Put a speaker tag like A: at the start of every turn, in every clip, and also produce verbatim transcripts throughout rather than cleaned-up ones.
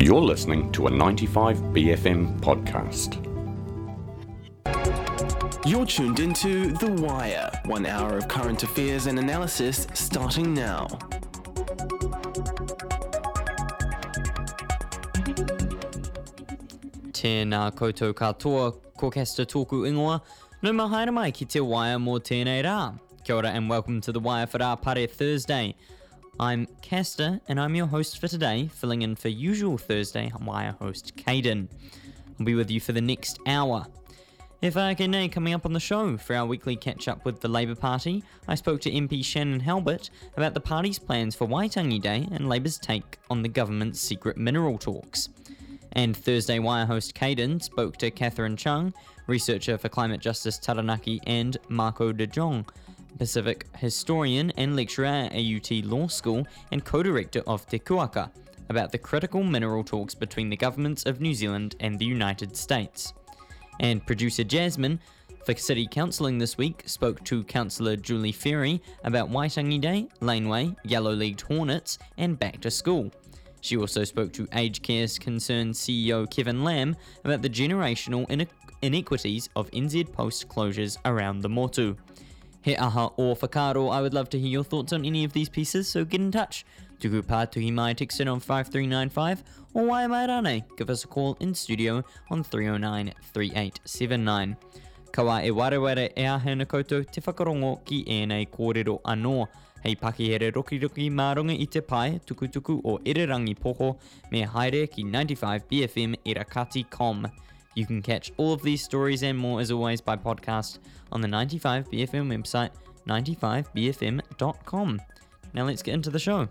A: You're listening to a ninety-five B F M podcast.
B: You're tuned into The Wire, one hour of current affairs and analysis starting now.
C: Tēnā koutou katoa, ko Kester tōku ingoa, no mahaere mai ki te Wire mō tēnei rā. Kia ora and welcome to The Wire for Rā Pare Thursday. I'm Kester and I'm your host for today, filling in for usual Thursday Wire host Caden. I'll be with you for the next hour. E whāke nei, coming up on the show for our weekly catch-up with the Labour Party, I spoke to M P Shannon Halbert about the party's plans for Waitangi Day and Labour's take on the government's secret mineral talks. And Thursday Wire host Caden spoke to Catherine Chung, researcher for Climate Justice Taranaki, and Marco de Jong, Pacific historian and lecturer at A U T Law School and co-director of Te Kuaka, about the critical mineral talks between the governments of New Zealand and the United States. And producer Jasmine, for City Councilling this week, spoke to Councillor Julie Ferry about Waitangi Day, Laneway, Yellow-legged Hornets, and Back to School. She also spoke to Aged Care's Concerned C E O Kevin Lamb about the generational ine- inequities of N Z Post closures around the motu. He aha o whakaro, I would love to hear your thoughts on any of these pieces, so get in touch. Tuku pātuhi mai, text in on five three nine five, or wai mai rane, give us a call in studio on three oh nine, three eight seven nine. Kawa e wareware e ahena koutou te whakarongo ki ēnei kōrero anō. Hei pakihere roki roki mā runga i te pai, tuku tuku o Irirangi Poho, me haere ki ninety-five B F M Irakati dot com. You can catch all of these stories and more as always by podcast on the ninety-five B F M website, ninety-five b f m dot com. Now let's get into the show.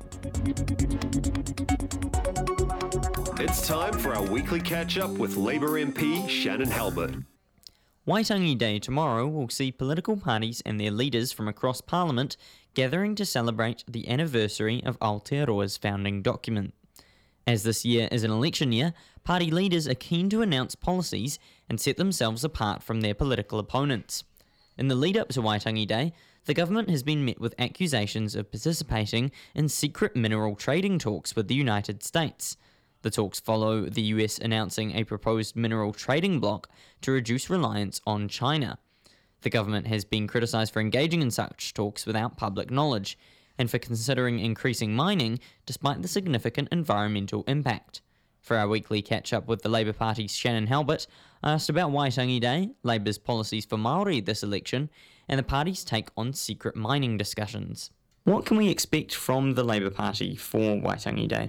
D: It's time for our weekly catch-up with Labour M P Shannon Halbert.
C: Waitangi Day tomorrow will see political parties and their leaders from across Parliament gathering to celebrate the anniversary of Aotearoa's founding document. As this year is an election year, party leaders are keen to announce policies and set themselves apart from their political opponents. In the lead-up to Waitangi Day, the government has been met with accusations of participating in secret mineral trading talks with the United States. The talks follow the U S announcing a proposed mineral trading bloc to reduce reliance on China. The government has been criticised for engaging in such talks without public knowledge, and for considering increasing mining despite the significant environmental impact. For our weekly catch-up with the Labour Party's Shannon Halbert, I asked about Waitangi Day, Labour's policies for Māori this election, and the party's take on secret mining discussions. What can we expect from the Labour Party for Waitangi Day?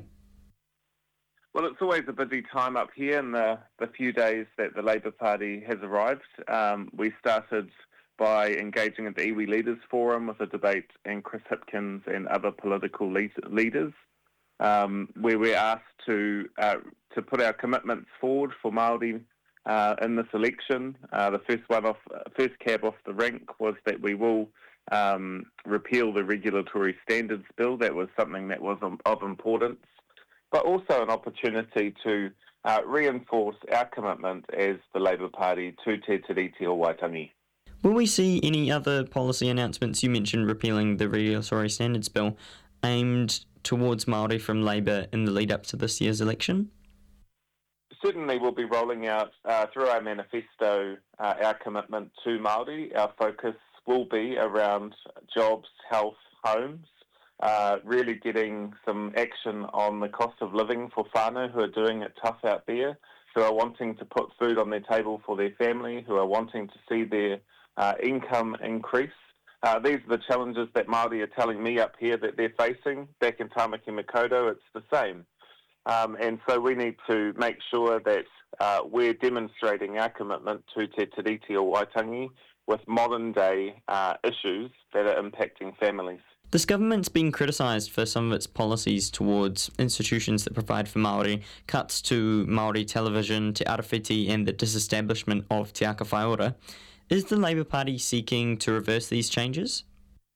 E: Well, it's always a busy time up here in the, the few days that the Labour Party has arrived. Um, we started by engaging at the Iwi Leaders Forum with a debate and Chris Hipkins and other political lead, leaders, um, where we're asked to uh, to put our commitments forward for Māori uh, in this election. Uh, the first one off, first cab off the rank was that we will um, repeal the Regulatory Standards Bill. That was something that was of importance, but also an opportunity to uh, reinforce our commitment as the Labour Party to Te Tiriti o Waitangi.
C: Will we see any other policy announcements? You mentioned repealing the Regulatory Standards Bill aimed towards Māori from Labour in the lead-up to this year's election?
E: Certainly we'll be rolling out uh, through our manifesto uh, our commitment to Māori. Our focus will be around jobs, health, homes, uh, really getting some action on the cost of living for whānau who are doing it tough out there, who are wanting to put food on their table for their family, who are wanting to see their Uh, income increase. Uh, these are the challenges that Māori are telling me up here that they're facing. Back in Tāmaki Makaurau, it's the same. Um, and so we need to make sure that uh, we're demonstrating our commitment to Te Tiriti o Waitangi with modern-day uh, issues that are impacting families.
C: This government's been criticised for some of its policies towards institutions that provide for Māori, cuts to Māori television, Te Arawhiti, and the disestablishment of Te Aka Whaiora. Is the Labour Party seeking to reverse these changes?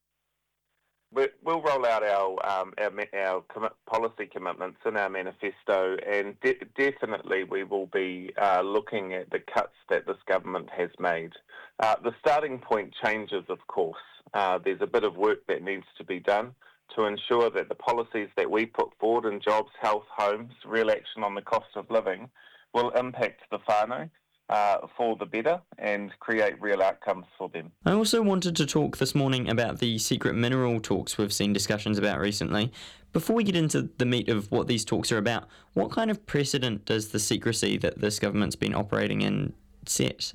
E: We'll roll out our um, our, our commit, policy commitments in our manifesto, and de- definitely we will be uh, looking at the cuts that this government has made. Uh, the starting point changes, of course. Uh, there's a bit of work that needs to be done. to ensure that the policies that we put forward in jobs, health, homes, real action on the cost of living will impact the whānau uh, for the better and create real outcomes for them.
C: I also wanted to talk this morning about the secret mineral talks we've seen discussions about recently. Before we get into the meat of what these talks are about, what kind of precedent does the secrecy that this government's been operating in set?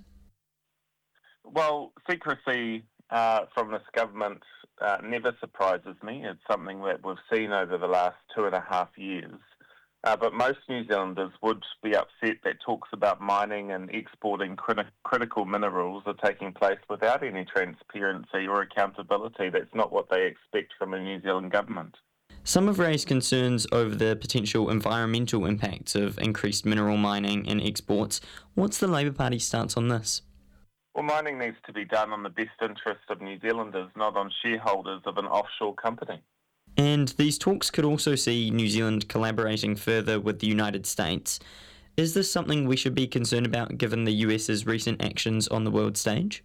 E: Well, secrecy uh, from this government uh, never surprises me. It's something that we've seen over the last two and a half years. Uh, but most New Zealanders would be upset that talks about mining and exporting criti- critical minerals are taking place without any transparency or accountability. That's not what they expect from a New Zealand government.
C: Some have raised concerns over the potential environmental impacts of increased mineral mining and exports. What's the Labour Party's stance on this?
E: Well, mining needs to be done on the best interest of New Zealanders, not on shareholders of an offshore company.
C: And these talks could also see New Zealand collaborating further with the United States. Is this something we should be concerned about given the US's recent actions on the world stage?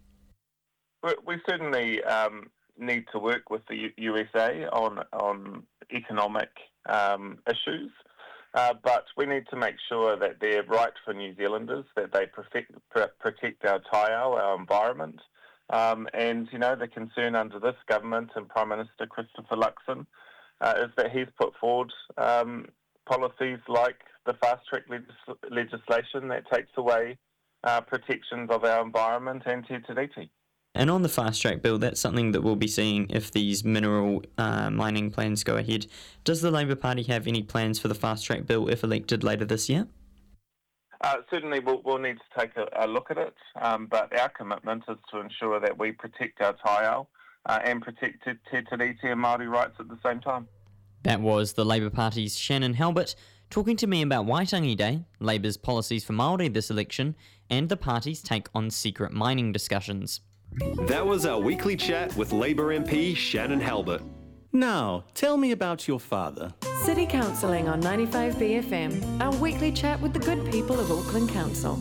E: We certainly um, need to work with the U S A on on economic um, issues, uh, but we need to make sure that they're right for New Zealanders, that they protect, protect our taiao, our environment. Um, and, you know, the concern under this government and Prime Minister Christopher Luxon uh, is that he's put forward um, policies like the fast-track legis- legislation that takes away uh, protections of our environment and Te Tiriti.
C: And on the fast-track bill, that's something that we'll be seeing if these mineral uh, mining plans go ahead. Does the Labour Party have any plans for the fast-track bill if elected later this year?
E: Uh, certainly we'll, we'll need to take a, a look at it, um, but our commitment is to ensure that we protect our taiao uh, and protect Te Tiriti and Māori rights at the same time.
C: That was the Labour Party's Shannon Halbert talking to me about Waitangi Day, Labour's policies for Māori this election, and the party's take on secret mining discussions.
D: That was our weekly chat with Labour M P Shannon Halbert.
F: Now, tell me about your father.
G: City Counselling on ninety-five B F M, our weekly chat with the good people of Auckland Council.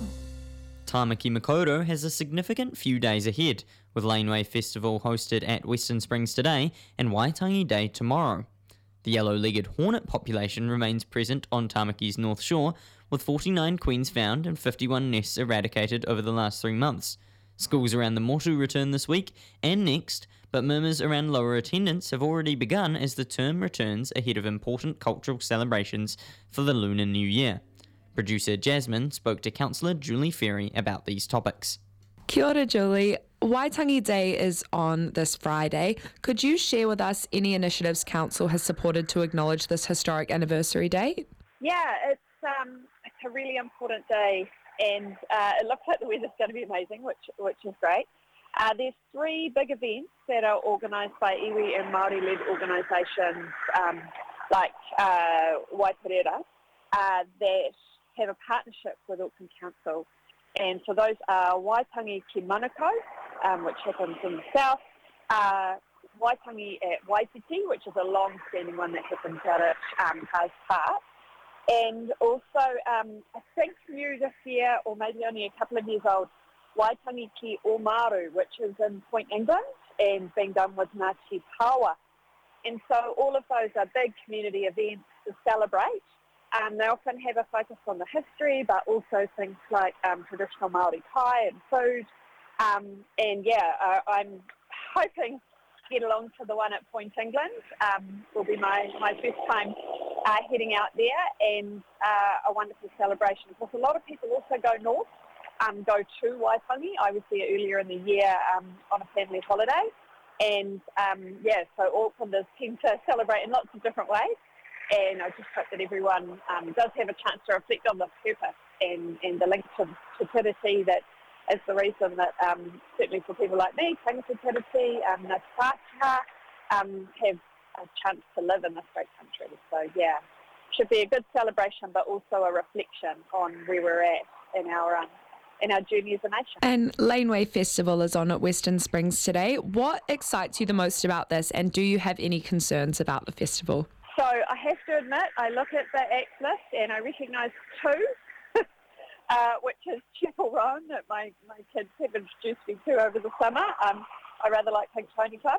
C: Tāmaki Makaurau has a significant few days ahead, with Laneway Festival hosted at Western Springs today and Waitangi Day tomorrow. The yellow-legged hornet population remains present on Tāmaki's North Shore, with forty-nine queens found and fifty-one nests eradicated over the last three months. Schools around the Motu return this week and next, but murmurs around lower attendance have already begun as the term returns ahead of important cultural celebrations for the Lunar New Year. Producer Jasmine spoke to Councillor Julie Ferry about these topics.
H: Kia ora, Julie. Waitangi Day is on this Friday. Could you share with us any initiatives Council has supported to acknowledge this historic anniversary date?
I: Yeah, it's um, it's a really important day, and uh, it looks like the weather's going to be amazing, which which is great. Uh, there's three big events that are organised by iwi and Māori-led organisations um, like uh, Waiparera uh, that have a partnership with Auckland Council. And so those are Waitangi Ki Manukau, um, which happens in the south, uh, Waitangi at Waipiti, which is a long-standing one that happens out at um, Cars Park, and also um, I think new this year, or maybe only a couple of years old, Waitangi Ki Omaru, which is in Point England and being done with Ngāti Pawa. And so all of those are big community events to celebrate. Um, they often have a focus on the history, but also things like um, traditional Māori pie and food. Um, and yeah, uh, I'm hoping to get along to the one at Point England. Um, will be my, my first time uh, heading out there, and uh, a wonderful celebration. Because a lot of people also go north, um, go to Waitangi. I was there earlier in the year um, on a family holiday. And um, yeah, so Aucklanders tend to celebrate in lots of different ways. And I just hope that everyone um, does have a chance to reflect on the purpose and, and the link to Te Tiriti that is the reason that um, certainly for people like me, tangata Te Tiriti, um, Ngāti Pākehā, um, have a chance to live in this great country. So yeah, should be a good celebration, but also a reflection on where we're at in our um, in our journey as a nation.
H: And Laneway Festival is on at Western Springs today. What excites you the most about this, and do you have any concerns about the festival?
I: So I have to admit, I look at the acts list and I recognise two, uh, which is Chapel Roan that my, my kids have introduced me to over the summer. Um, I rather like Pink Tony Club.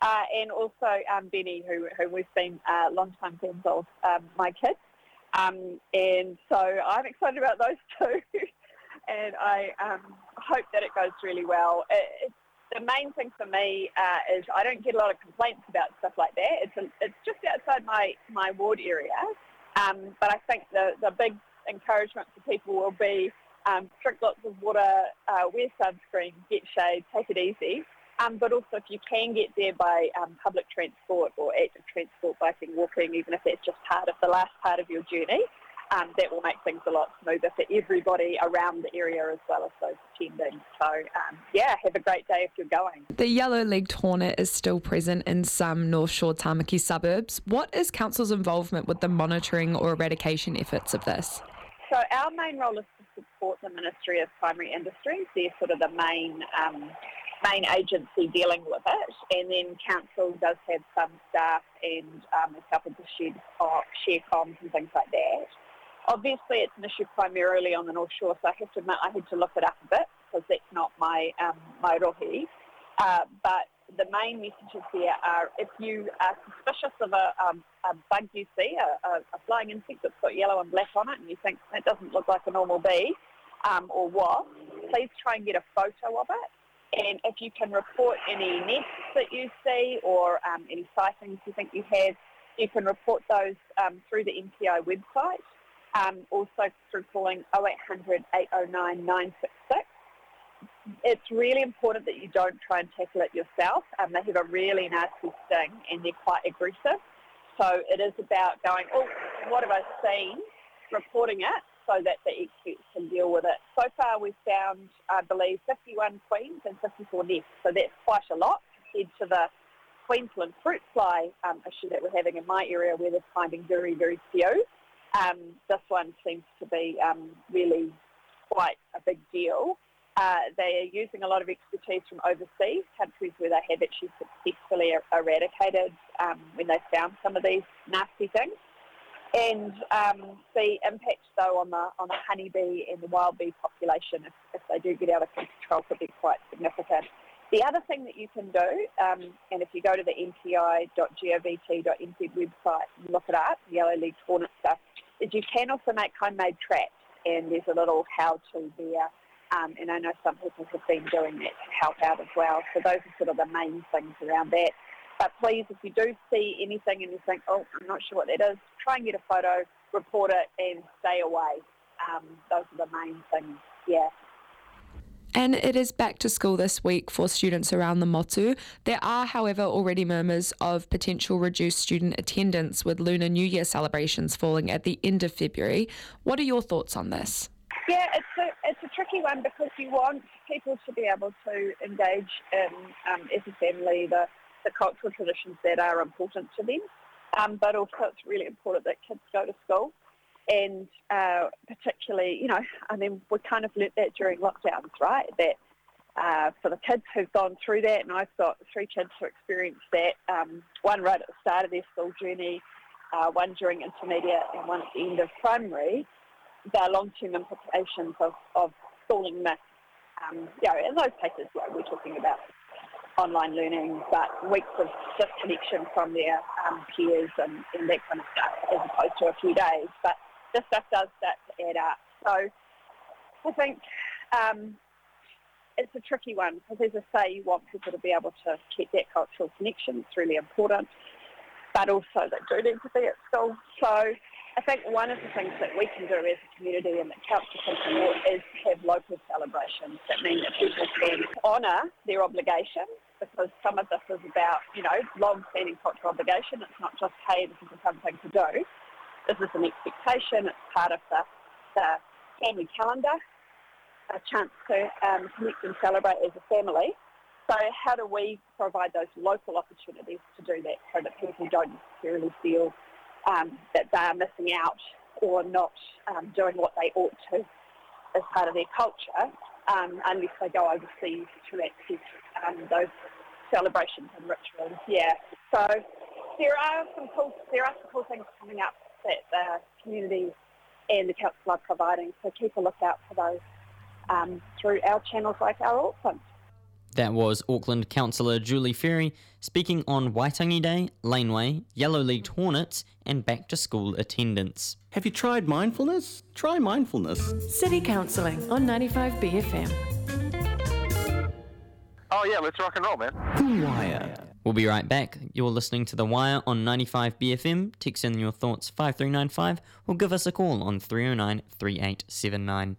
I: Uh, and also um, Benny, who, who we've been uh, long-time friends of, um, my kids. Um, and so I'm excited about those two. and I um, hope that it goes really well. It, it's, the main thing for me uh, is I don't get a lot of complaints about stuff like that. It's, a, it's just outside my, my ward area. Um, but I think the, the big encouragement for people will be um, drink lots of water, uh, wear sunscreen, get shade, take it easy. Um, but also if you can get there by um, public transport or active transport, biking, walking, even if that's just part of the last part of your journey, um, that will make things a lot smoother for everybody around the area as well as those attending. So, um, yeah, have a great day if you're going.
H: The yellow-legged hornet is still present in some North Shore Tamaki suburbs. What is Council's involvement with the monitoring or eradication efforts of this?
I: So our main role is to support the Ministry of Primary Industries. They're sort of the main um, main agency dealing with it, and then Council does have some staff and um, is helping to share, uh, share comms and things like that. Obviously, it's an issue primarily on the North Shore, so I have to admit I had to look it up a bit because that's not my um, my rohi. Uh, but the main messages here are if you are suspicious of a, um, a bug you see, a, a, a flying insect that's got yellow and black on it, and you think that doesn't look like a normal bee um, or wasp, please try and get a photo of it. And if you can report any nests that you see or um, any sightings you think you have, you can report those um, through the M P O website, um, also through calling oh eight hundred, eight oh nine, nine six six. It's really important that you don't try and tackle it yourself. Um, they have a really nasty sting and they're quite aggressive. So it is about going, oh, what have I seen, reporting it, so that the experts can deal with it. So far we've found, I believe, fifty-one queens and fifty-four nests, so that's quite a lot compared to the Queensland fruit fly um, issue that we're having in my area where they're finding very, very few. Um, this one seems to be um, really quite a big deal. Uh, they are using a lot of expertise from overseas, countries where they have actually successfully er- eradicated um, when they found some of these nasty things. And um, the impact, though, on the on the honeybee and the wild bee population, if, if they do get out of control, could be quite significant. The other thing that you can do, um, and if you go to the m p i dot govt dot n z website and look it up, yellow-legged hornet stuff, is you can also make homemade traps, and there's a little how-to there. Um, and I know some people have been doing that to help out as well. So those are sort of the main things around that. But please, if you do see anything and you think, oh, I'm not sure what that is, try and get a photo, report it, and stay away. Um, those are the main things, yeah.
H: And it is back to school this week for students around the motu. There are, however, already murmurs of potential reduced student attendance with Lunar New Year celebrations falling at the end of February. What are your thoughts on this?
I: Yeah, it's a, it's a tricky one because you want people to be able to engage in, um, as a family, the, the cultural traditions that are important to them. Um, but also it's really important that kids go to school. And uh, particularly, you know, I mean, we kind of learnt that during lockdowns, right? That uh, for the kids who've gone through that, and I've got three kids who experienced that, um, one right at the start of their school journey, uh, one during intermediate and one at the end of primary, the long-term implications of, of schooling myths. Um, you know, in those cases, you know, we're talking about online learning, but weeks of disconnection from their um, peers and, and that kind of stuff, as opposed to a few days. But this stuff does start to add up. So I think um, it's a tricky one because, as I say, you want people to be able to keep that cultural connection. It's really important. But also they do need to be at school. So I think one of the things that we can do as a community and that Council can support is have local celebrations that mean that people can honour their obligations, because some of this is about, you know, long-standing cultural obligation. It's not just, hey, this is a fun thing to do. This is an expectation. It's part of the, the family calendar, a chance to um, connect and celebrate as a family. So how do we provide those local opportunities to do that so that people don't necessarily feel um, that they are missing out or not um, doing what they ought to as part of their culture, um, unless they go overseas to access um, those celebrations and rituals. Yeah. So there are some cool, there are some cool things coming up that the community and the council are providing. So keep a lookout for those um, through our channels like our Auckland.
C: That was Auckland Councillor Julie Ferry speaking on Waitangi Day, Laneway, Yellow-legged hornets and back-to-school attendance.
F: Have you tried mindfulness? Try mindfulness.
G: City Counselling on ninety-five B F M.
E: Oh yeah, let's rock and roll, man.
B: The Wire.
C: We'll be right back. You're listening to The Wire on ninety-five B F M. Text in your thoughts five three nine five or give us a call on three oh nine, three eight seven nine.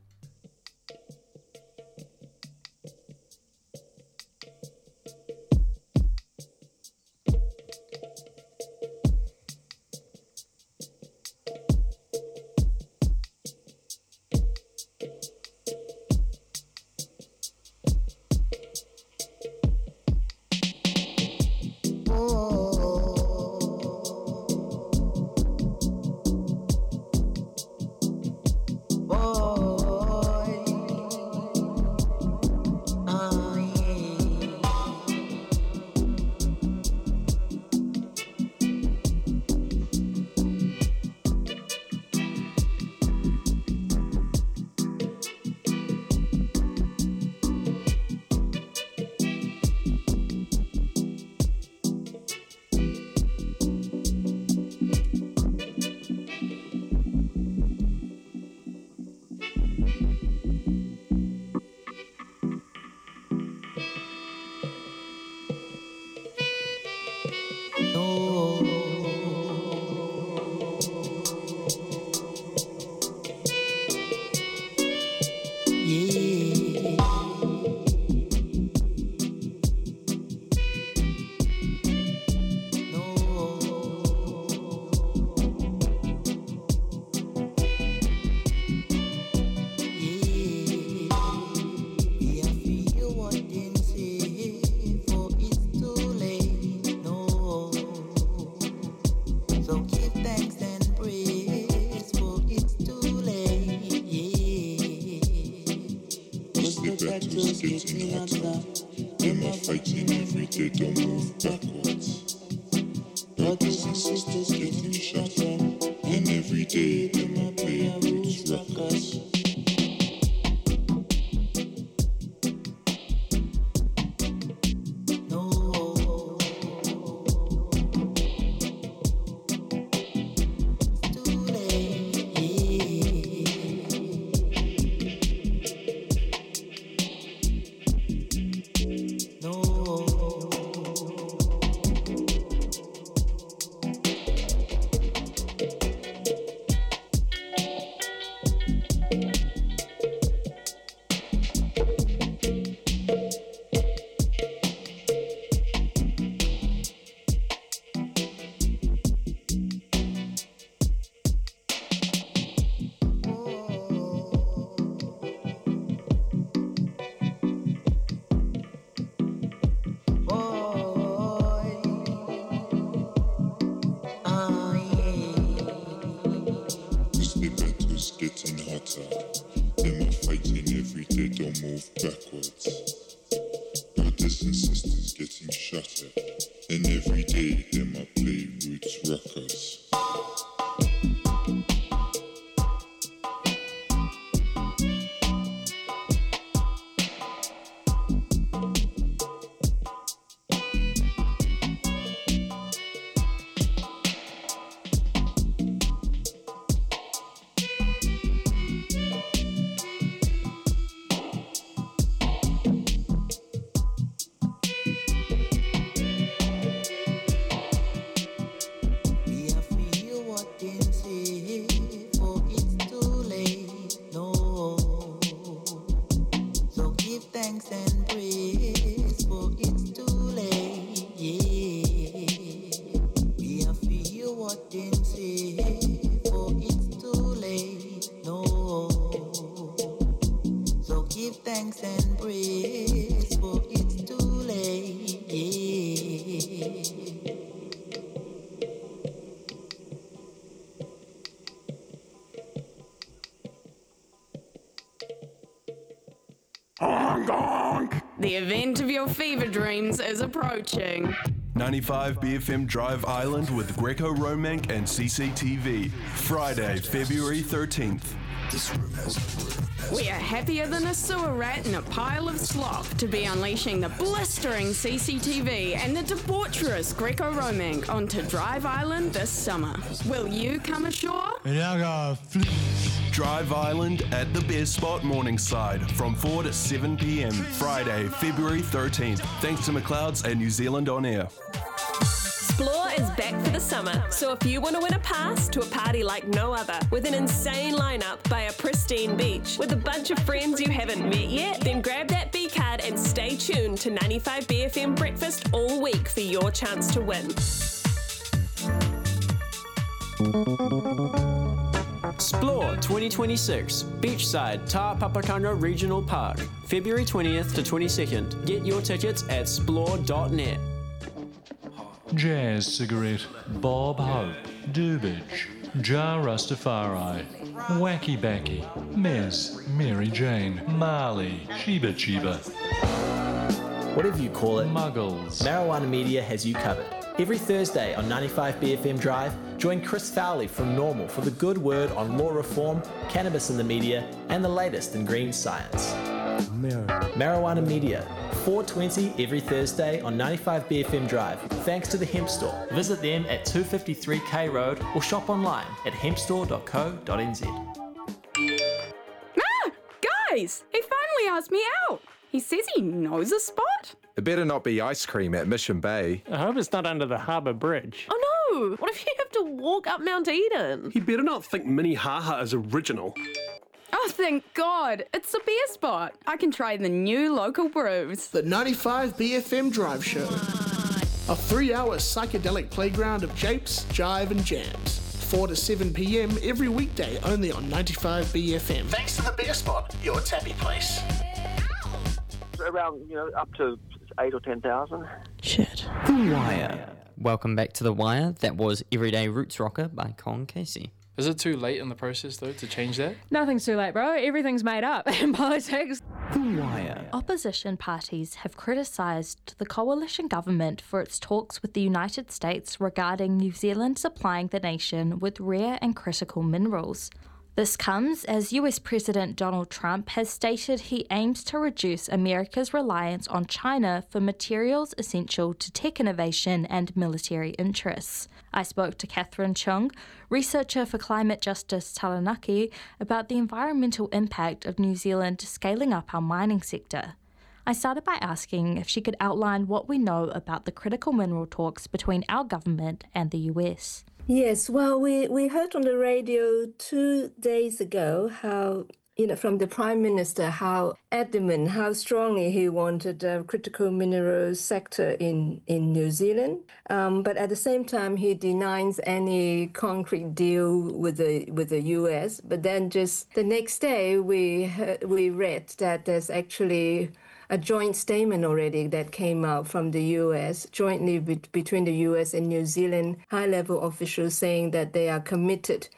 J: The event of your fever dreams is approaching. ninety-five B F M Drive Island with Greco-Romank and C C T V. Friday, February thirteenth.
K: This room has
L: We are happier than a sewer rat in a pile of slop to be unleashing the blistering C C T V and the debaucherous Greco-Romank onto Drive Island this summer. Will you come ashore?
J: Drive Island at the Bear Spot Morningside from four to seven p.m. Friday, February thirteenth. Thanks to McLeod's and New Zealand On Air.
M: Explore is back for the summer, so if you want to win a pass to a party like no other, with an insane lineup by a pristine beach, with a bunch of friends you haven't met yet, then grab that B card and stay tuned to ninety-five B F M Breakfast all week for your chance to win.
N: Explore twenty twenty-six, Beachside Tāpapakanga Regional Park, February twentieth to twenty-second. Get your tickets at splore dot net.
O: Jazz Cigarette, Bob Hope, Dubage, Jar Rastafari, Wacky Backy, Mez, Mary Jane, Marley, Sheba Chiba.
P: Whatever you call it,
O: Muggles.
P: Marijuana Media has you covered. Every Thursday on ninety-five B F M Drive, join Chris Fowley from Normal for the good word on law reform, cannabis in the media, and the latest in green science. Mar- Marijuana Media, four twenty every Thursday on ninety-five B F M Drive, thanks to the Hemp Store. Visit them at two fifty-three K Road or shop online at hemp store dot co dot n z.
L: Ah! Guys! He finally asked me out! He says he knows a spot?
Q: It better not be ice cream at Mission Bay.
R: I hope it's not under the harbour bridge.
M: Oh no! What if you have to walk up Mount Eden?
S: He better not think Minnehaha is original.
L: Oh, thank God. It's a beer spot. I can try the new local brews.
T: The ninety-five B F M Drive Show. A three-hour psychedelic playground of japes, jive and jams. four to seven p.m. every weekday only on ninety-five B F M. Thanks to the Beer Spot, your tappy place.
U: Around, you know, up to eight or ten thousand.
C: Shit. The Wire. Welcome back to The Wire. That was Everyday Roots Rocker by Con Casey.
V: Is it too late in the process, though, to change that?
W: Nothing's too late, bro. Everything's made up in politics.
C: The Wire.
X: Opposition parties have criticised the coalition government for its talks with the United States regarding New Zealand supplying the nation with rare and critical minerals. This comes as U S President Donald Trump has stated he aims to reduce America's reliance on China for materials essential to tech innovation and military interests. I spoke to Catherine Chung, researcher for Climate Justice Taranaki, about the environmental impact of New Zealand scaling up our mining sector. I started by asking if she could outline what we know about the critical mineral talks between our government and the U S.
Y: Yes, well, we, we heard on the radio two days ago how, you know, from the Prime Minister, how adamant, how strongly he wanted a critical minerals sector in, in New Zealand. Um, but at the same time, he denies any concrete deal with the with the U S. But then just the next day, we heard, we read that there's actually a joint statement already that came out from the U S, jointly be- between the U S and New Zealand high-level officials saying that they are committed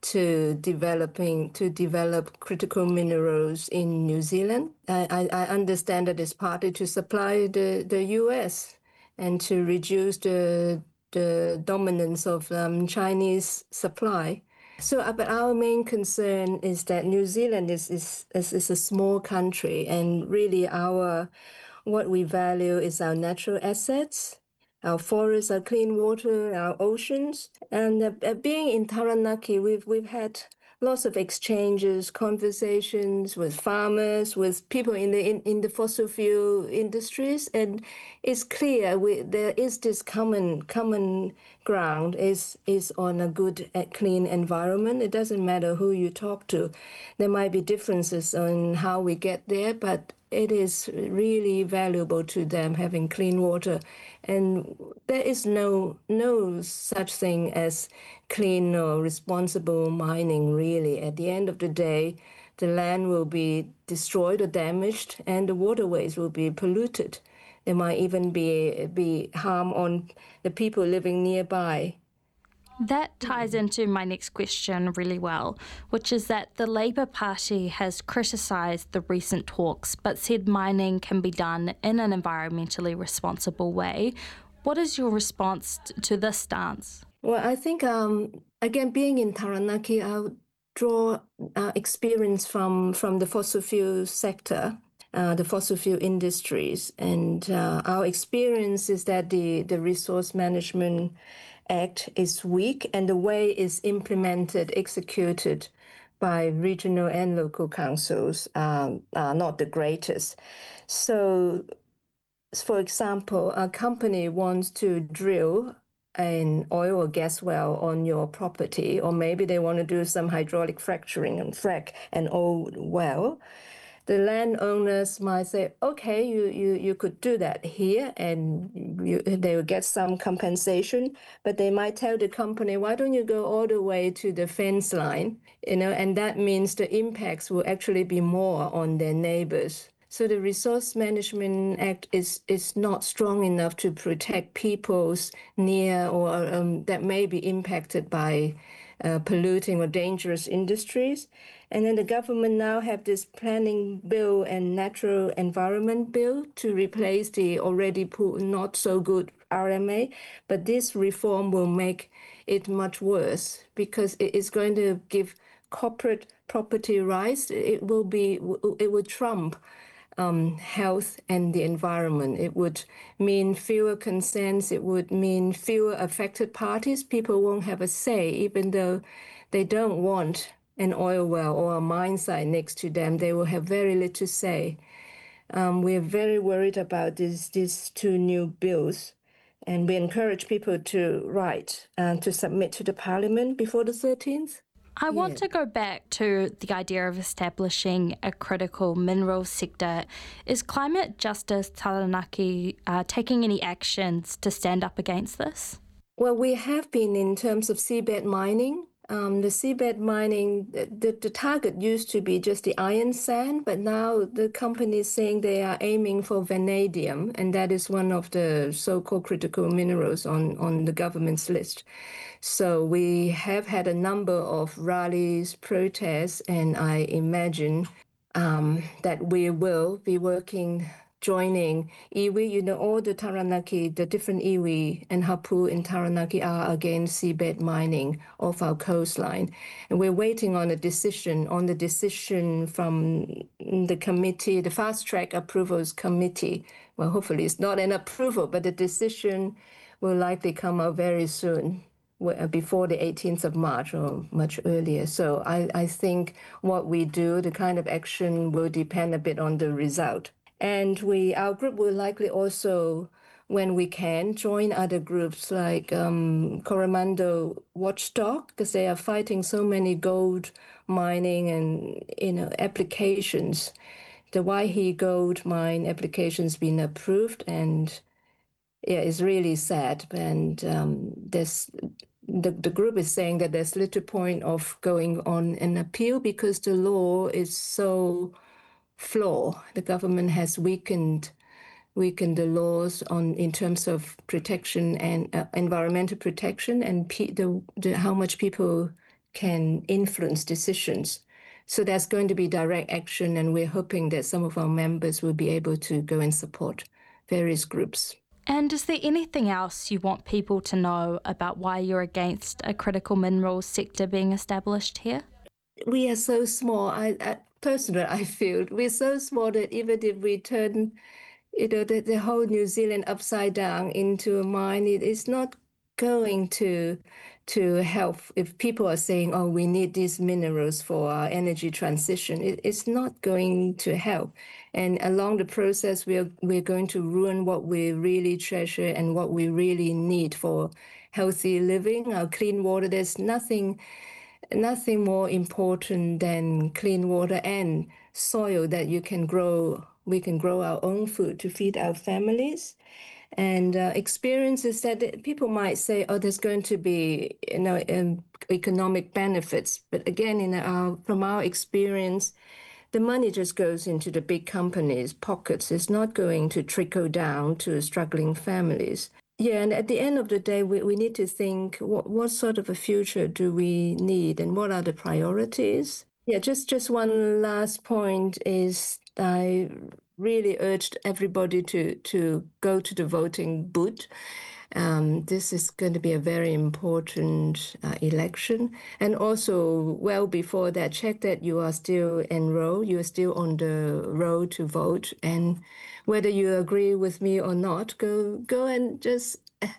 Y: to developing, to develop critical minerals in New Zealand. I, I, I understand that it's partly to supply the, the U S and to reduce the, the dominance of um, Chinese supply. So, uh, but our main concern is that New Zealand is, is is is a small country, and really our what we value is our natural assets, our forests, our clean water, our oceans. And uh, being in Taranaki, we've we've had lots of exchanges, conversations with farmers, with people in the in, in the fossil fuel industries, and it's clear we, there is this common common ground is is on a good, uh, clean environment. It doesn't matter who you talk to. There might be differences on how we get there, but it is really valuable to them having clean water. And there is no no such thing as clean or responsible mining, really. At the end of the day, the land will be destroyed or damaged, and the waterways will be polluted. There might even be be harm on the people living nearby.
X: That ties into my next question really well, which is that the Labour Party has criticised the recent talks but said mining can be done in an environmentally responsible way. What is your response t- to this stance?
Y: Well, I think, um, again, being in Taranaki, I'll draw uh, experience from, from the fossil fuel sector, uh, the fossil fuel industries. And uh, our experience is that the, the Resource Management Act is weak, and the way it's implemented, executed by regional and local councils um, are not the greatest. So, for example, a company wants to drill an oil or gas well on your property, or maybe they want to do some hydraulic fracturing and frack an old well. The landowners might say, okay, you, you, you could do that here, and you, they will get some compensation, but they might tell the company, why don't you go all the way to the fence line, you know, and that means the impacts will actually be more on their neighbors. So the Resource Management Act is, is not strong enough to protect people's near or um, that may be impacted by uh, polluting or dangerous industries. And then the government now have this planning bill and natural environment bill to replace the already not so good R M A. But this reform will make it much worse because it is going to give corporate property rights. It will be, it will trump Um, health and the environment. It would mean fewer consents. It would mean fewer affected parties. People won't have a say, even though they don't want an oil well or a mine site next to them. They will have very little say. Um, we're very worried about these these two new bills, and we encourage people to write and to submit to the Parliament before the thirteenth.
X: I want to go back to the idea of establishing a critical minerals sector. Is Climate Justice Taranaki uh, taking any actions to stand up against this?
Y: Well, we have been in terms of seabed mining. Um, the seabed mining, the, the target used to be just the iron sand, but now the company is saying they are aiming for vanadium, and that is one of the so-called critical minerals on, on the government's list. So we have had a number of rallies, protests, and I imagine um, that we will be working, joining iwi. You know, all the Taranaki, the different iwi and hapu in Taranaki are against seabed mining off our coastline. And we're waiting on a decision, on the decision from the committee, the Fast Track Approvals Committee. Well, hopefully it's not an approval, but the decision will likely come out very soon, before the eighteenth of March or much earlier. So I, I think what we do, the kind of action will depend a bit on the result. And we, our group will likely also, when we can, join other groups like um, Coromandel Watchdog, because they are fighting so many gold mining and, you know, applications. The Waihi gold mine application's been approved, and yeah, it's really sad. And um, there's The, the group is saying that there's little point of going on an appeal because the law is so flawed. The government has weakened weakened the laws on in terms of protection and uh, environmental protection and pe- the, the how much people can influence decisions. So there's going to be direct action, and we're hoping that some of our members will be able to go and support various groups.
X: And is there anything else you want people to know about why you're against a critical minerals sector being established here?
Y: We are so small. I, I personally, I feel we're so small that even if we turn, you know, the, the whole New Zealand upside down into a mine, it is not going to to help. If people are saying, "Oh, we need these minerals for our energy transition," it, it's not going to help. And along the process, we're we're going to ruin what we really treasure and what we really need for healthy living, our clean water. There's nothing, nothing more important than clean water and soil that you can grow. We can grow our own food to feed our families. And uh, experiences that people might say, "Oh, there's going to be, you know, um, economic benefits." But again, in our from our experience, the money just goes into the big companies' pockets. It's not going to trickle down to struggling families. Yeah, and at the end of the day, we, we need to think, what, what sort of a future do we need and what are the priorities? Yeah, just, just one last point is I really urged everybody to, to go to the voting booth. Um, this is going to be a very important uh, election. And also, well before that, check that you are still enrolled, you are still on the road to vote. And whether you agree with me or not, go go and just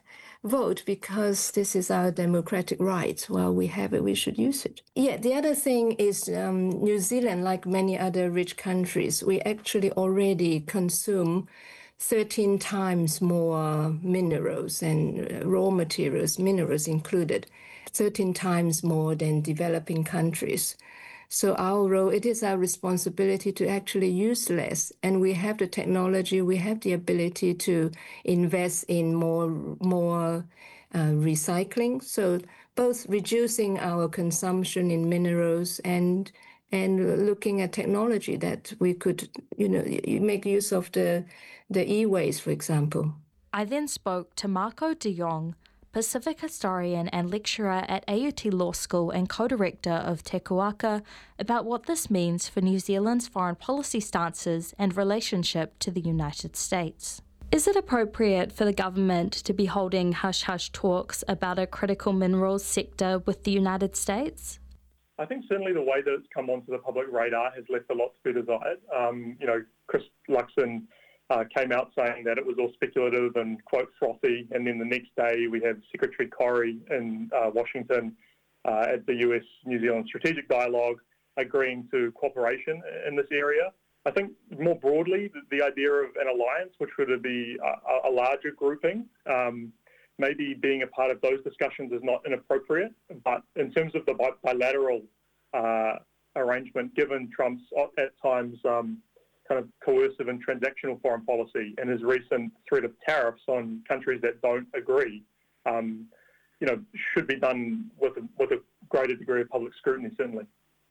Y: vote, because this is our democratic right. Well, we have it, we should use it. Yeah, the other thing is um, New Zealand, like many other rich countries, we actually already consume thirteen times more minerals and raw materials, minerals included, thirteen times more than developing countries. So our role, it is our responsibility to actually use less. And we have the technology, we have the ability to invest in more, more uh, recycling. So both reducing our consumption in minerals and and looking at technology that we could, you know, make use of the the e-waste, for example.
X: I then spoke to Marco de Jong, Pacific historian and lecturer at A U T Law School and co-director of Te Kuaka, about what this means for New Zealand's foreign policy stances and relationship to the United States. Is it appropriate for the government to be holding hush-hush talks about a critical minerals sector with the United States?
A: I think certainly the way that it's come onto the public radar has left a lot to be desired. Um, you know, Chris Luxon uh, came out saying that it was all speculative and, quote, frothy, and then the next day we have Secretary Corey in uh, Washington uh, at the U S New Zealand Strategic Dialogue agreeing to cooperation in this area. I think more broadly, the, the idea of an alliance, which would be a, a larger grouping, um, maybe being a part of those discussions is not inappropriate, but in terms of the bi- bilateral uh, arrangement, given Trump's at times um, kind of coercive and transactional foreign policy and his recent threat of tariffs on countries that don't agree, um, you know, should be done with a, with a greater degree of public scrutiny, certainly.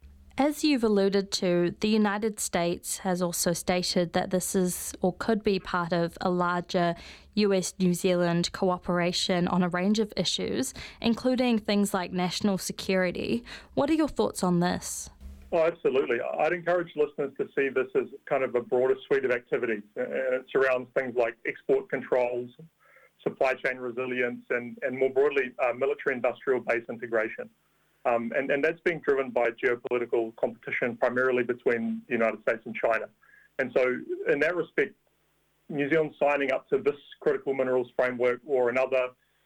X: As you've alluded to, the United States has also stated that this is or could be part of a larger U S New Zealand cooperation on a range of issues, including things like national security. What are your thoughts on this?
A: Oh, absolutely. I'd encourage listeners to see this as kind of a broader suite of activities. And it surrounds things like export controls, supply chain resilience, and, and more broadly, uh, military-industrial base integration. Um, and, and that's being driven by geopolitical competition, primarily between the United States and China. And so in that respect, New Zealand signing up to this critical minerals framework or another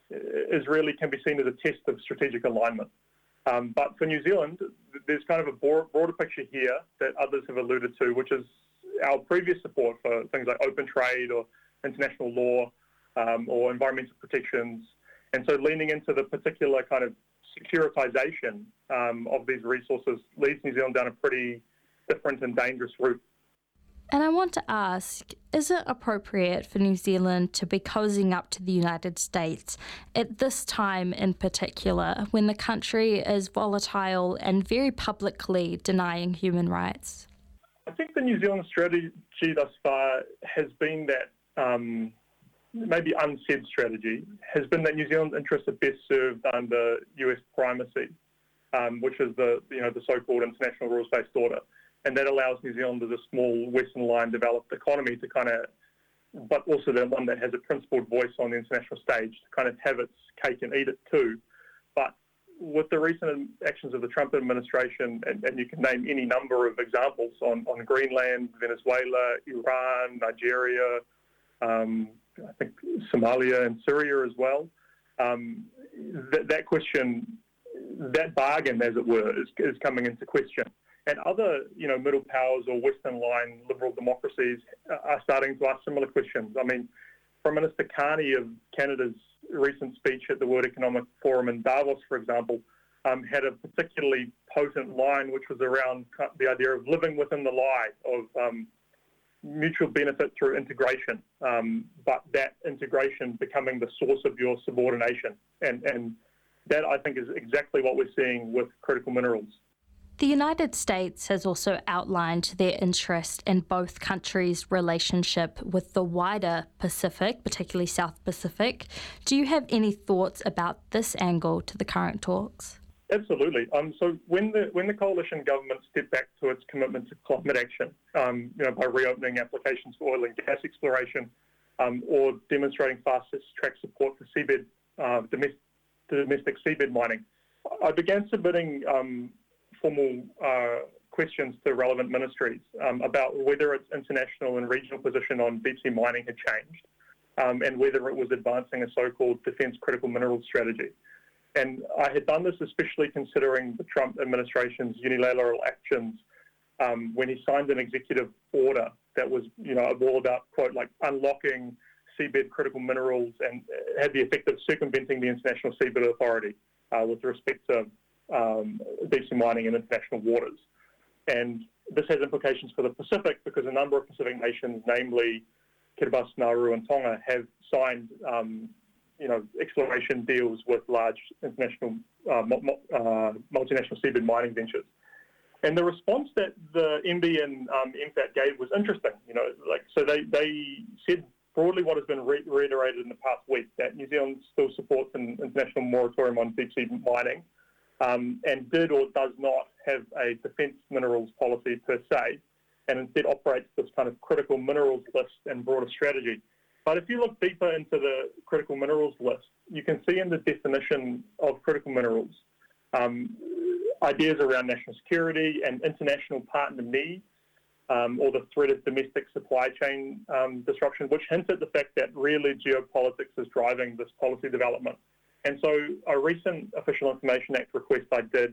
A: is really can be seen as a test of strategic alignment. Um, but for New Zealand, there's kind of a broader picture here that others have alluded to, which is our previous support for things like open trade or international law um, or environmental protections. And so leaning into the particular kind of securitization um, of these resources leads New Zealand down a pretty different and dangerous route.
X: And I want to ask, is it appropriate for New Zealand to be cozying up to the United States at this time in particular, when the country is volatile and very publicly denying human rights?
A: I think the New Zealand strategy thus far has been that um, maybe unsaid strategy, has been that New Zealand's interests are best served under U S primacy, um, which is the you know the so-called international rules-based order, and that allows New Zealand as a small Western line developed economy to kind of, but also the one that has a principled voice on the international stage to kind of have its cake and eat it too. But with the recent actions of the Trump administration, and, and you can name any number of examples on, on Greenland, Venezuela, Iran, Nigeria, um, I think Somalia and Syria as well. Um, that, that question, that bargain, as it were, is, is coming into question. And other, you know, middle powers or Western line liberal democracies are starting to ask similar questions. I mean, Prime Minister Carney of Canada's recent speech at the World Economic Forum in Davos, for example, um, had a particularly potent line, which was around the idea of living within the lie of um, mutual benefit through integration, um, but that integration becoming the source of your subordination. And, and that, I think, is exactly what we're seeing with critical minerals.
X: The United States has also outlined their interest in both countries' relationship with the wider Pacific, particularly South Pacific. Do you have any thoughts about this angle to the current talks?
A: Absolutely. Um, so when the when the coalition government stepped back to its commitment to climate action, um, you know, by reopening applications for oil and gas exploration, um, or demonstrating fast-track support for seabed uh, domestic, domestic seabed mining, I began submitting um, formal uh, questions to relevant ministries um, about whether its international and regional position on deep-sea mining had changed, um, and whether it was advancing a so-called defence critical minerals strategy. And I had done this especially considering the Trump administration's unilateral actions um, when he signed an executive order that was, you know, all about, quote, like unlocking seabed critical minerals and had the effect of circumventing the International Seabed Authority uh, with respect to um, deep sea mining in international waters. And this has implications for the Pacific because a number of Pacific nations, namely Kiribati, Nauru and Tonga, have signed um, you know, exploration deals with large international, uh, uh, multinational seabed mining ventures. And the response that the M B and um, M FAT gave was interesting. You know, like so they, they said broadly what has been re- reiterated in the past week, that New Zealand still supports an international moratorium on deep sea mining, um, and did or does not have a defence minerals policy per se, and instead operates this kind of critical minerals list and broader strategy. But if you look deeper into the critical minerals list, you can see in the definition of critical minerals um, ideas around national security and international partner needs, um, or the threat of domestic supply chain um, disruption, which hints at the fact that really geopolitics is driving this policy development. And so a recent Official Information Act request I did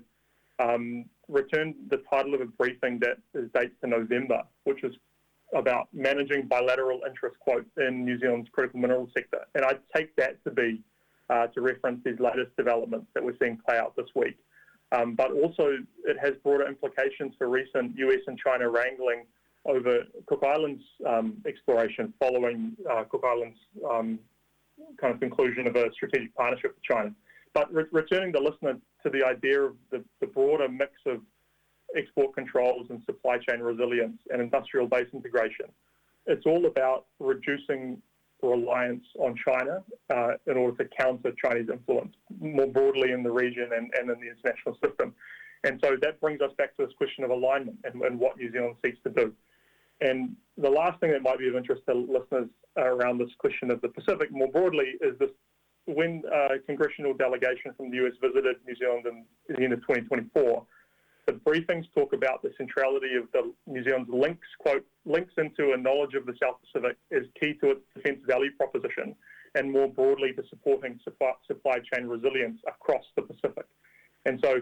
A: um, returned the title of a briefing that is dated to November, which is about managing bilateral interest, quote, in New Zealand's critical minerals sector. And I take that to be, uh, to reference these latest developments that we're seeing play out this week. Um, but also it has broader implications for recent U S and China wrangling over Cook Islands um, exploration following uh, Cook Islands um, kind of conclusion of a strategic partnership with China. But re- returning the listener to the idea of the, the broader mix of export controls and supply chain resilience and industrial base integration. It's all about reducing reliance on China uh, in order to counter Chinese influence more broadly in the region and, and in the international system. And so that brings us back to this question of alignment and, and what New Zealand seeks to do. And the last thing that might be of interest to listeners around this question of the Pacific more broadly is this: when a congressional delegation from the U S visited New Zealand in the end of twenty twenty-four, the briefings talk about the centrality of the New Zealand's links, quote, links into a knowledge of the South Pacific is key to its defence value proposition and more broadly to supporting supply, supply chain resilience across the Pacific. And so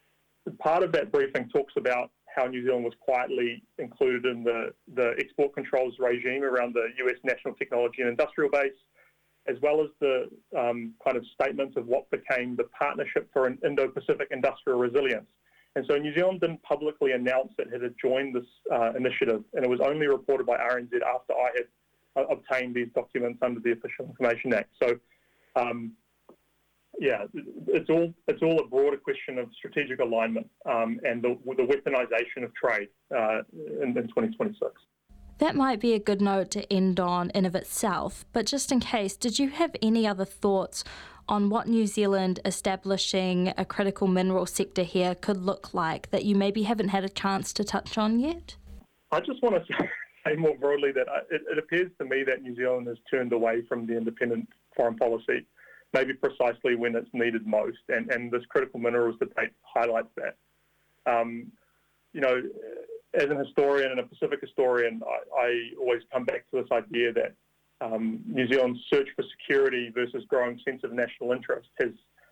A: part of that briefing talks about how New Zealand was quietly included in the, the export controls regime around the U S national technology and industrial base, as well as the um, kind of statements of what became the Partnership for an Indo-Pacific Industrial Resilience. And so New Zealand didn't publicly announce that it had joined this uh, initiative, and it was only reported by R N Z after I had uh, obtained these documents under the Official Information Act. So, um, yeah, it's all it's all a broader question of strategic alignment um, and the, the weaponization of trade uh, in, in twenty twenty-six.
X: That might be a good note to end on in of itself, but just in case, did you have any other thoughts on what New Zealand establishing a critical mineral sector here could look like that you maybe haven't had a chance to touch on yet?
A: I just want to say more broadly that I, it, it appears to me that New Zealand has turned away from the independent foreign policy, maybe precisely when it's needed most, and, and this critical minerals debate highlights that. Um, you know, as an historian and a Pacific historian, I, I always come back to this idea that Um, New Zealand's search for security versus growing sense of national interest has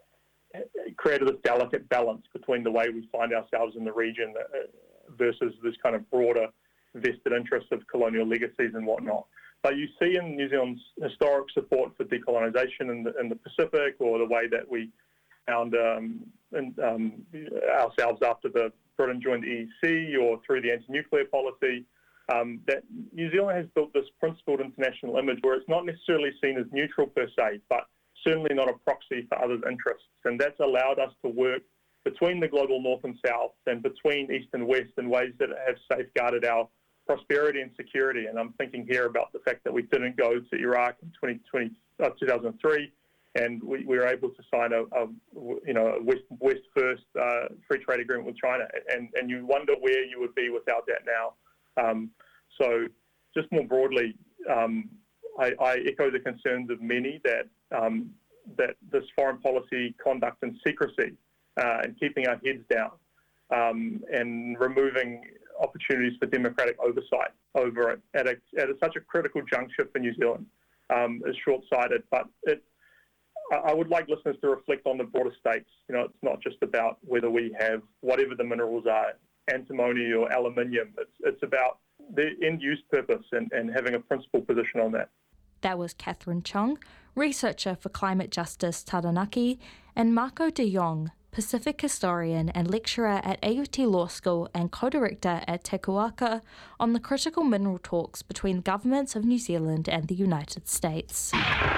A: created this delicate balance between the way we find ourselves in the region versus this kind of broader vested interests of colonial legacies and whatnot. But you see in New Zealand's historic support for decolonisation in the, in the Pacific, or the way that we found um, in, um, ourselves after the Britain joined the E E C, or through the anti-nuclear policy, Um, that New Zealand has built this principled international image where it's not necessarily seen as neutral per se, but certainly not a proxy for others' interests. And that's allowed us to work between the global north and south and between east and west in ways that have safeguarded our prosperity and security. And I'm thinking here about the fact that we didn't go to Iraq in twenty twenty, uh, two thousand three, and we, we were able to sign a, a you know a West, West First uh, free trade agreement with China, and, and you wonder where you would be without that now. Um, so just more broadly, um, I, I echo the concerns of many that um, that this foreign policy conduct in secrecy uh, and keeping our heads down um, and removing opportunities for democratic oversight over it at, a, at a, such a critical juncture for New Zealand um, is short-sighted. But it, I would like listeners to reflect on the broader stakes. You know, it's not just about whether we have whatever the minerals are, antimony or aluminium. It's, it's about the end-use purpose and, and having a principled position on that.
X: That was Catherine Chong, researcher for Climate Justice Taranaki, and Marco de Jong, Pacific historian and lecturer at A U T Law School and co-director at Te Kuaka, on the critical mineral talks between the governments of New Zealand and the United States.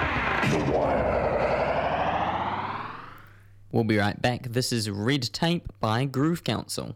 C: We'll be right back. This is Red Tape by Groove Council.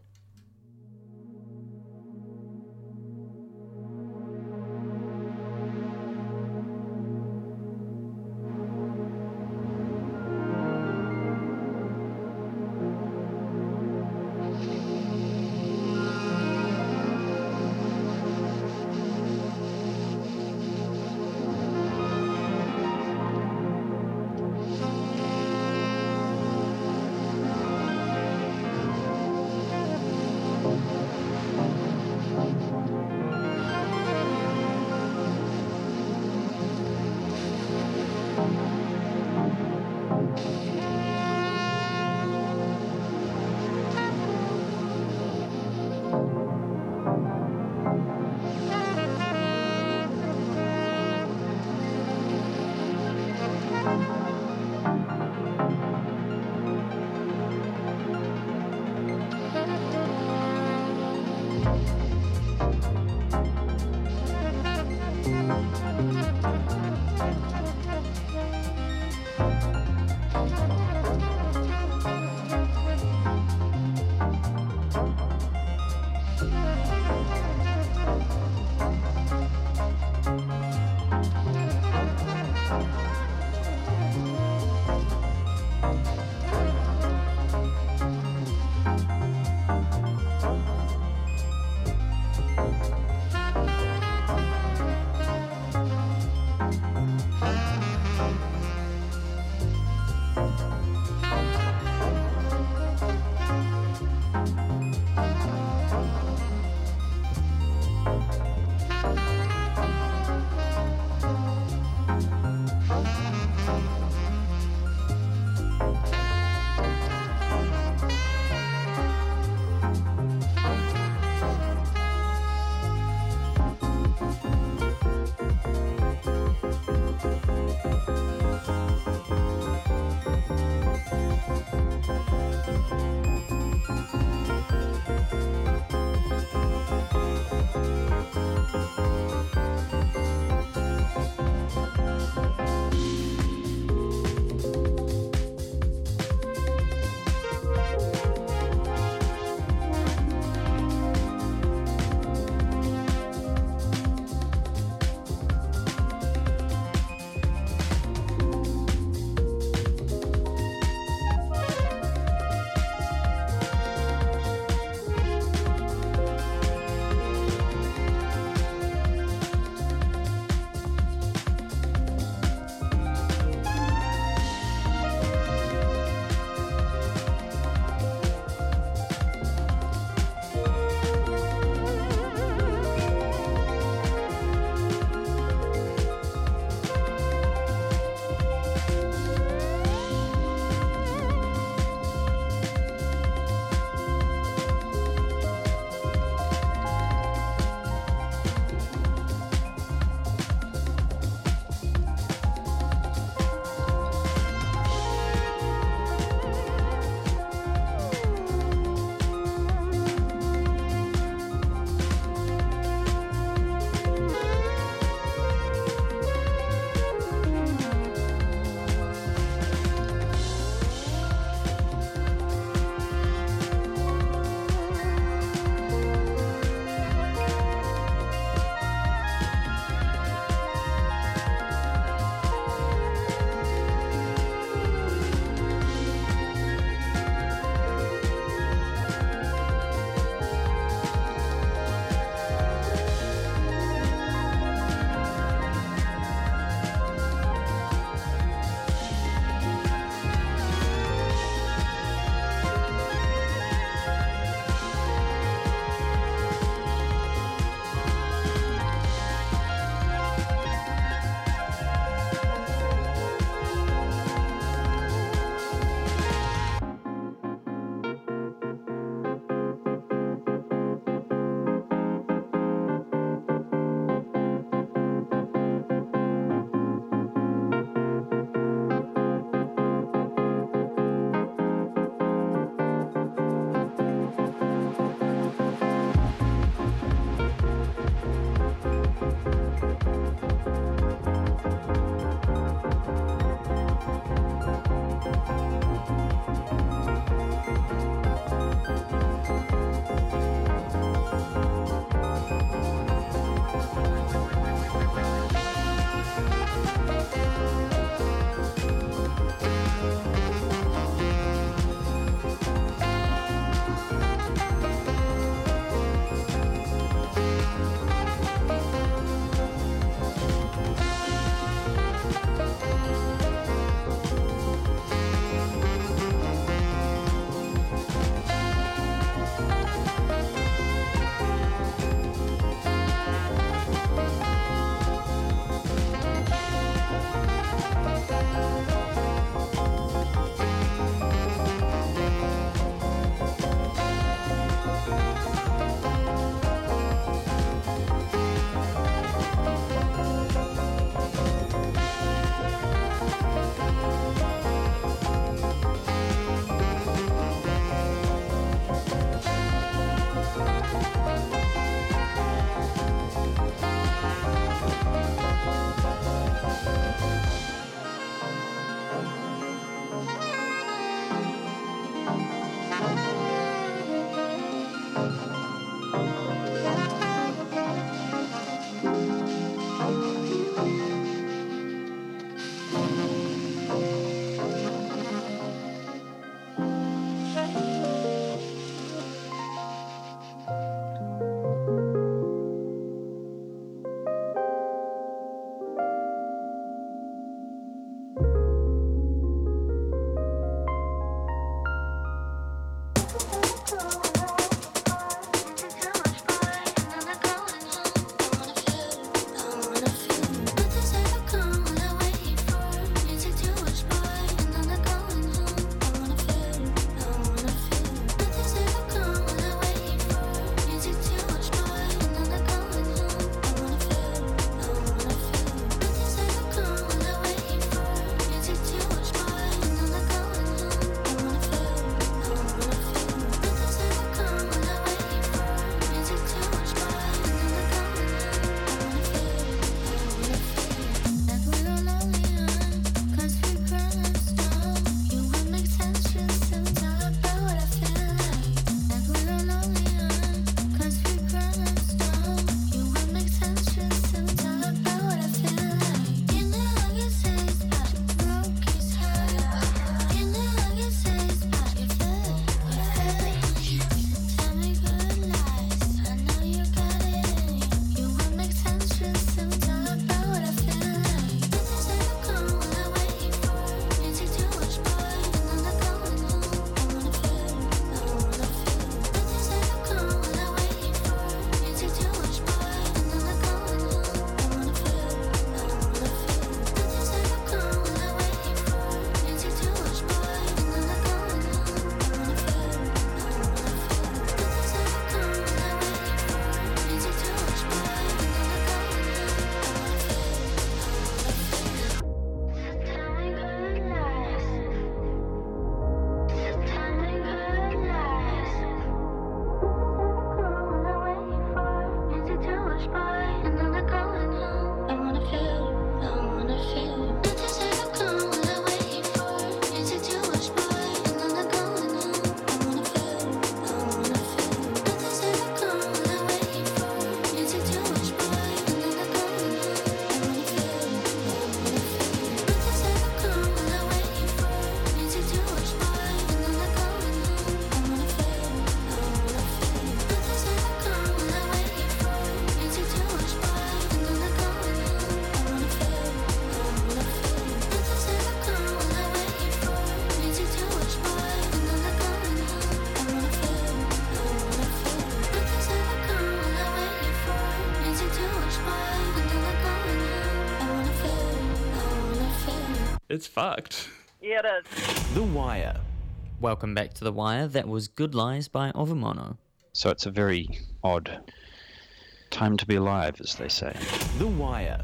S: it's fucked.
U: Yeah, it is.
B: The Wire.
C: Welcome back to The Wire. That was Good Lies by Ovamono.
D: So it's a very odd time to be alive, as they say.
B: The Wire.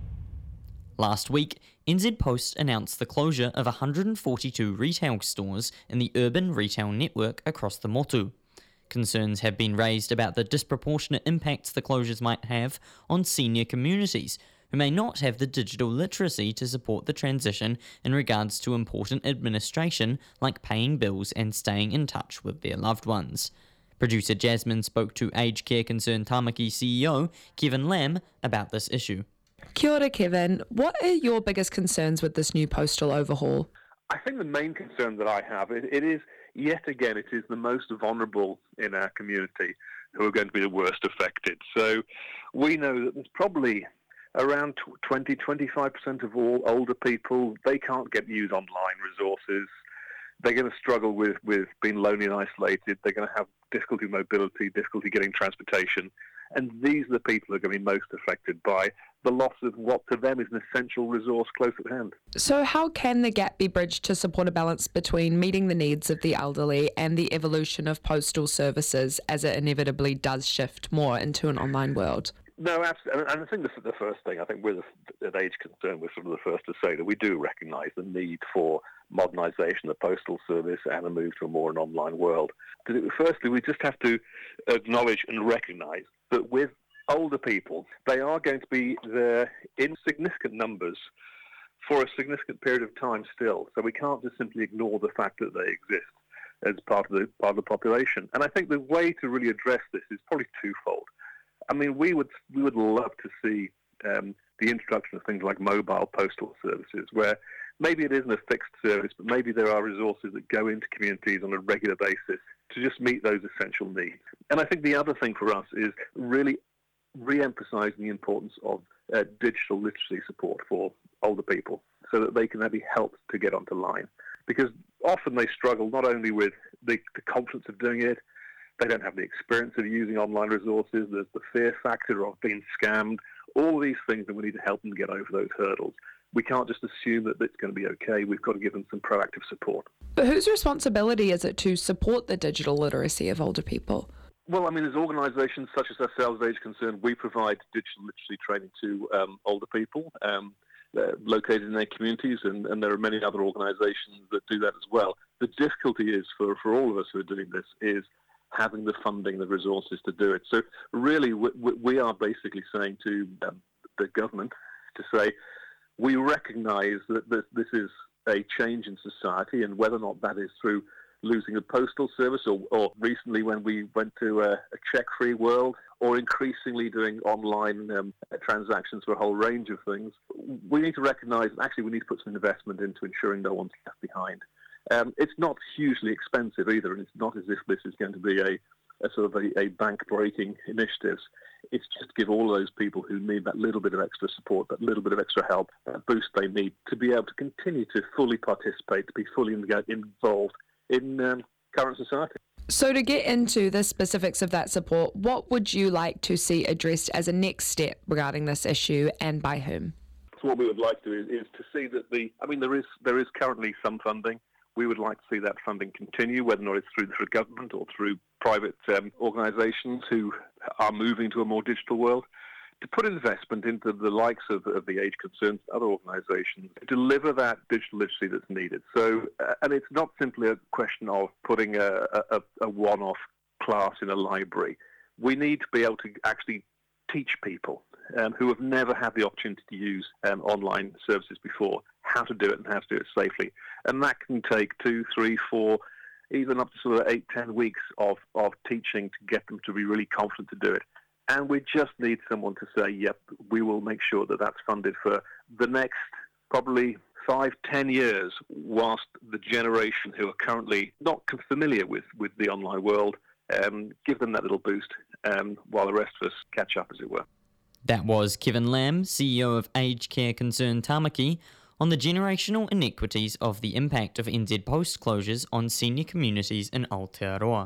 C: Last week, N Z Post announced the closure of one hundred forty-two retail stores in the urban retail network across the Motu. Concerns have been raised about the disproportionate impacts the closures might have on senior communities who may not have the digital literacy to support the transition in regards to important administration like paying bills and staying in touch with their loved ones. Producer Jasmine spoke to Aged Care Concern Tamaki C E O Kevin Lamb about this issue.
F: Kia ora, Kevin. What are your biggest concerns with this new postal overhaul?
E: I think the main concern that I have, it, it is, yet again, it is the most vulnerable in our community who are going to be the worst affected. So we know that there's probably around twenty, twenty-five percent of all older people, they can't get use online resources. They're going to struggle with, with being lonely and isolated. They're going to have difficulty with mobility, difficulty getting transportation. And these are the people who are going to be most affected by the loss of what to them is an essential resource close at hand.
F: So how can the gap be bridged to support a balance between meeting the needs of the elderly and the evolution of postal services as it inevitably does shift more into an online world?
E: No, absolutely. And I think this is the first thing. I think we're the, at Age Concern, we're sort of the first to say that we do recognise the need for modernisation of the postal service and a move to a more an online world. Firstly, we just have to acknowledge and recognise that with older people, they are going to be there in significant numbers for a significant period of time still. So we can't just simply ignore the fact that they exist as part of the part of the population. And I think the way to really address this is probably twofold. I mean, we would we would love to see um, the introduction of things like mobile postal services, where maybe it isn't a fixed service, but maybe there are resources that go into communities on a regular basis to just meet those essential needs. And I think the other thing for us is really re-emphasising the importance of uh, digital literacy support for older people so that they can be helped to get onto line. Because often they struggle not only with the, the confidence of doing it, they don't have the experience of using online resources, there's the fear factor of being scammed, all these things that we need to help them get over those hurdles. We can't just assume that it's going to be okay, we've got to give them some proactive support.
F: But whose responsibility is it to support the digital literacy of older people?
E: Well, I mean, as organisations such as ourselves, Age Concern, we provide digital literacy training to um, older people um, located in their communities, and, and there are many other organisations that do that as well. The difficulty is, for, for all of us who are doing this, is having the funding, the resources to do it. So really, we, we are basically saying to um, the government to say, we recognise that this, this is a change in society, and whether or not that is through losing the postal service, or, or recently when we went to a, a check-free world, or increasingly doing online um, transactions for a whole range of things, we need to recognise that actually we need to put some investment into ensuring no one's left behind. Um, it's not hugely expensive either, and it's not as if this is going to be a, a sort of a, a bank-breaking initiative. It's just to give all those people who need that little bit of extra support, that little bit of extra help, that boost they need to be able to continue to fully participate, to be fully involved in um, current society.
F: So to get into the specifics of that support, what would you like to see addressed as a next step regarding this issue, and by whom?
E: So what we would like to do is, is to see that the, I mean, there is there is currently some funding. We would like to see that funding continue, whether or not it's through the government or through private um, organisations who are moving to a more digital world, to put investment into the likes of, of the Age Concerns, other organisations, to deliver that digital literacy that's needed. So, uh, and it's not simply a question of putting a, a, a one-off class in a library. We need to be able to actually teach people um, who have never had the opportunity to use um, online services before how to do it and how to do it safely. And that can take two, three, four, even up to sort of eight, ten weeks of, of teaching to get them to be really confident to do it. And we just need someone to say, yep, we will make sure that that's funded for the next probably five, ten years, whilst the generation who are currently not familiar with, with the online world, um, give them that little boost um, while the rest of us catch up, as it were.
C: That was Kevin Lamb, C E O of Aged Care Concern Tamaki, on the generational inequities of the impact of N Z Post closures on senior communities in Aotearoa.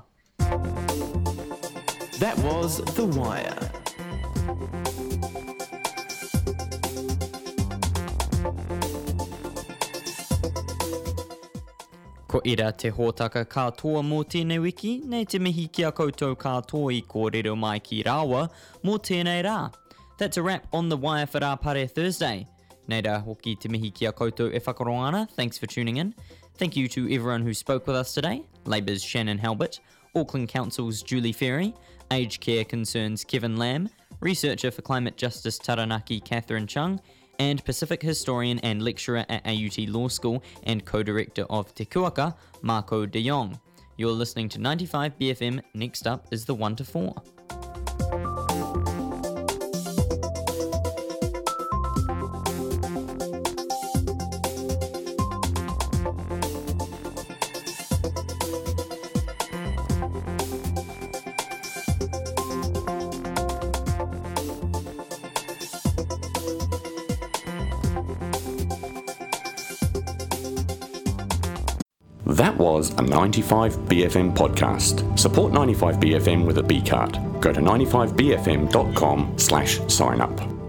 B: That was The Wire.
C: Ko ira te hōtaka katoa mō tēnei wiki, nei te mihi kia koutou katoa I kōrero mai ki rāua mō tēnei rā. That's a wrap on the Wire for Rā Pare Thursday. Nei rā hoki te mihi kia koutou e whakaronga ana. Thanks for tuning in. Thank you to everyone who spoke with us today. Labour's Shannon Halbert, Auckland Council's Julie Ferry, Aged Care Concerns Kevin Lamb, Researcher for Climate Justice Taranaki Catherine Chung, and Pacific historian and lecturer at A U T Law School and co-director of Te Kuaka, Marco de Jong. You're listening to ninety-five B F M. Next up is the one to four.
G: That was a ninety-five B F M podcast. Support ninety-five B F M with a B card. Go to ninety-five B F M dot com slash sign up.